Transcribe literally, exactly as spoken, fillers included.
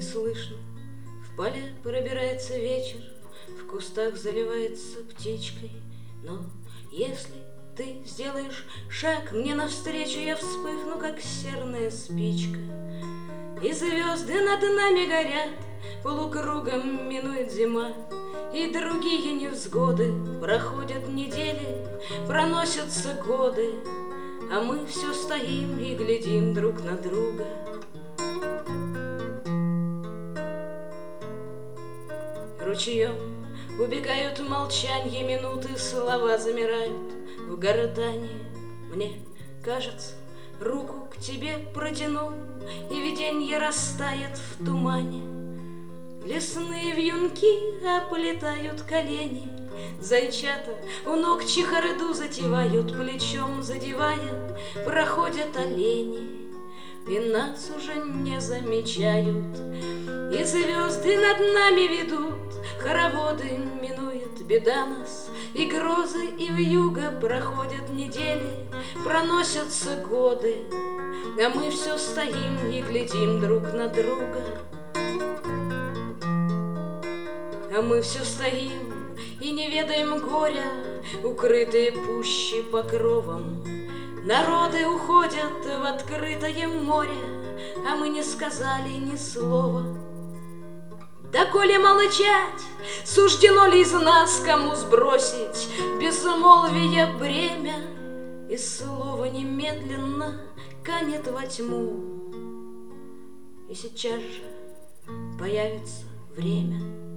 слышно. В поле пробирается вечер, в кустах заливается птичкой. Но если ты сделаешь шаг мне навстречу, я вспыхну, как серная спичка. И звезды над нами горят, полукругом минует зима, и другие невзгоды, проходят недели, проносятся годы, а мы все стоим и глядим друг на друга. Ручьем убегают в молчанье минуты, слова замирают в гортани. Мне кажется, руку к тебе протяну, и виденье растает в тумане. Лесные вьюнки оплетают колени, зайчата у ног чехарду затевают, плечом задевая, проходят олени, и нас уже не замечают. И звезды над нами ведут, хороводы минует беда нас, и грозы, и вьюга проходят недели, проносятся годы, а мы все стоим и глядим друг на друга. А мы все стоим и не ведаем горя, укрытые пуще покровом. Народы уходят в открытое море, а мы не сказали ни слова. Да коли молчать, суждено ли из нас кому сбросить безмолвие бремя, и слово немедленно канет во тьму, и сейчас же появится время.